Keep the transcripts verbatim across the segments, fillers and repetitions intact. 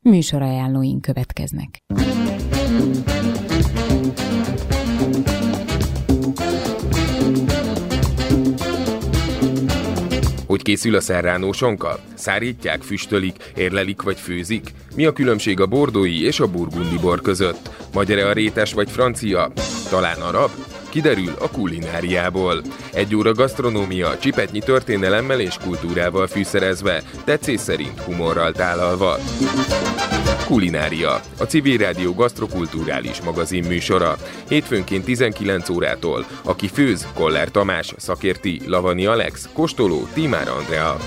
Műsorajánlóink következnek. Hogy készül a serrano sonka? Szárítják, füstölik, érlelik vagy főzik? Mi a különbség a bordói és a burgundi bor között? Magyar-e a rétes vagy francia? Talán arab? Kiderül a kulináriából. Egy óra gasztronómia, csipetnyi történelemmel és kultúrával fűszerezve, tetszés szerint humorral tálalva. Kulinária, a Civil Rádió gasztrokulturális magazin műsora. Hétfőnként tizenkilenc órától. Aki főz, Koller Tamás, szakérti, Lavani Alex, kóstoló, Tímár Andrea.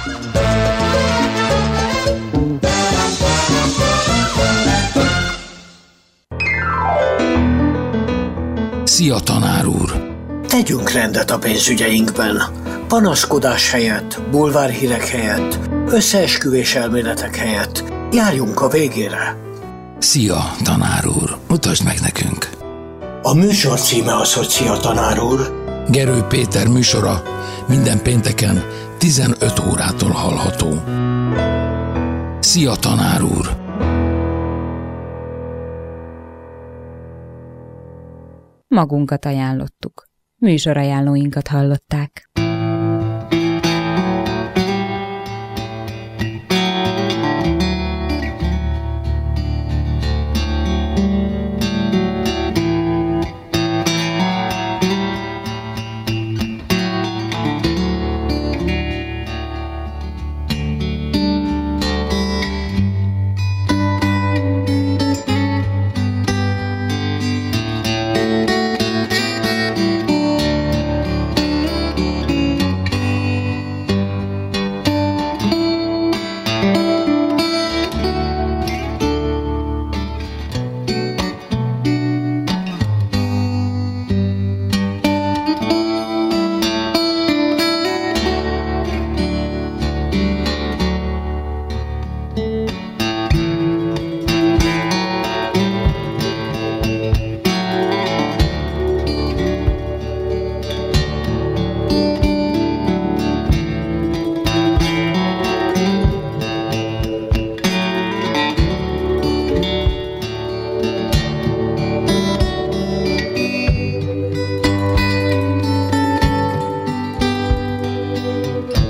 Szia, tanár úr! Tegyünk rendet a pénzügyeinkben. Panaszkodás helyett, bulvárhírek helyett, összeesküvés elméletek helyett járjunk a végére. Szia, tanár úr! Mutasd meg nekünk! A műsor címe az, hogy Szia, tanár úr! Gerő Péter műsora minden pénteken tizenöt órától hallható. Szia, tanár úr! Magunkat ajánlottuk. Műsorajánlóinkat hallották.